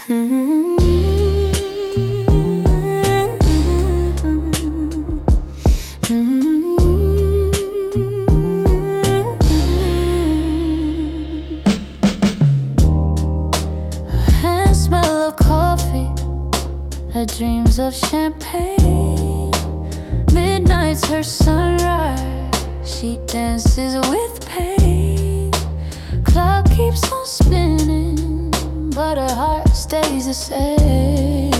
Her smell of coffee, her dreams of champagne. Midnight's her sunrise, she dances with pain. Clock keeps on spinning, but her heart stays the same.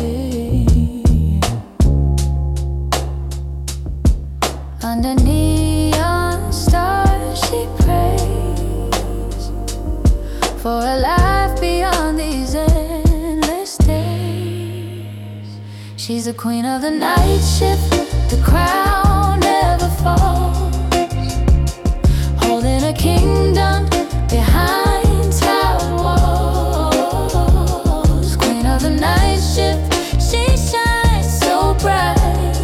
Under neon stars she prays for a life beyond these endless days. She's the queen of the night shift, the crown never falls, holding a kingdom behind tower walls. Queen of the night shift, she shines so bright,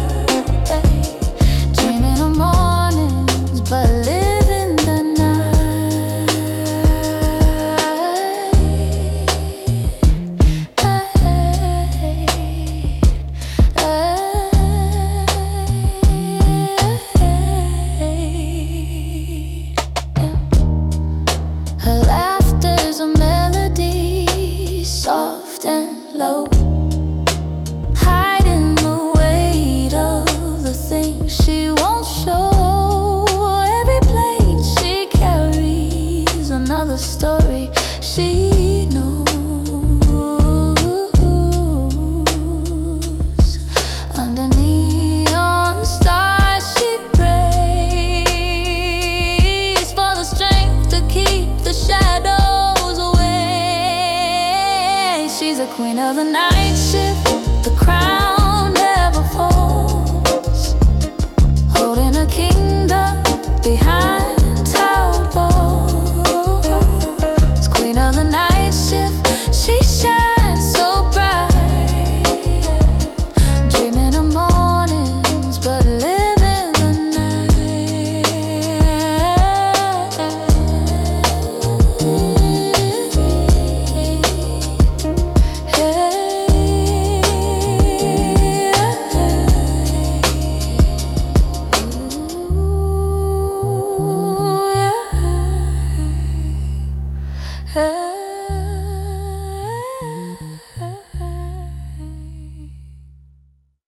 dreaming of mornings but living the night. Her laughter's a melody, soft and low, hiding the weight of the things she won't show. Every plate she carries another story she knows. Under neon stars she prays for the strength to keep the shadows away. She's a queen of the night shift, the crown never falls, holding a kingdom behind tower walls. Queen of the night